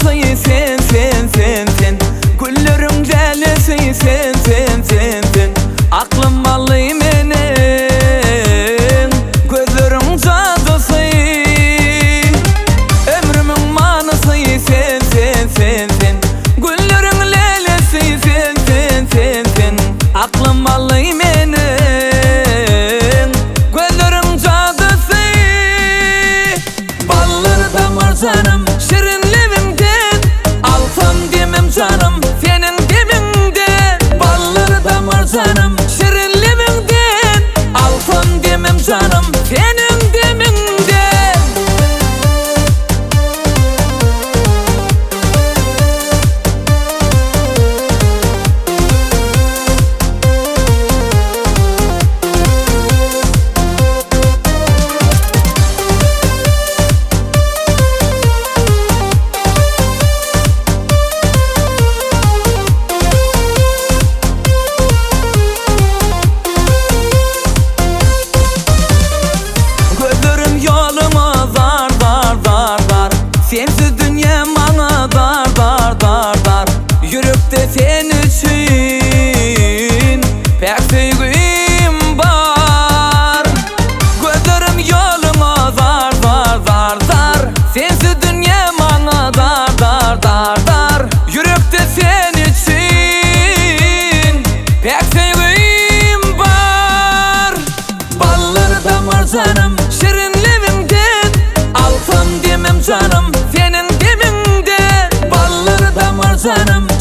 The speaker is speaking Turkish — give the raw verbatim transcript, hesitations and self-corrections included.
sayı sen sen sen sen. Güllerin celesi sen sen sen sen. Aklım vallahi menin gözlerin cadısı. Ömrümün manası sen sen sen sen. Güllerin lelesi sen sen sen sen. Aklım vallahi menin gözlerin cadısı. Balları damar canım şirinlevimden, alsam demem canım senin deminden. Balları damar canım şirinlevimden, alsam demem canım senin deminden. Sensiz dünya bana dar dar dar dar. Yürekte sen için pek sevgim var. Gözlerim yoluma zar zar zar zar. Sensiz dünya bana dar dar dar dar. Yürekte sen için pek sevgim var. Balları damar canım şirinlevimden, alsam demem canım senin deminden. Balları damar canım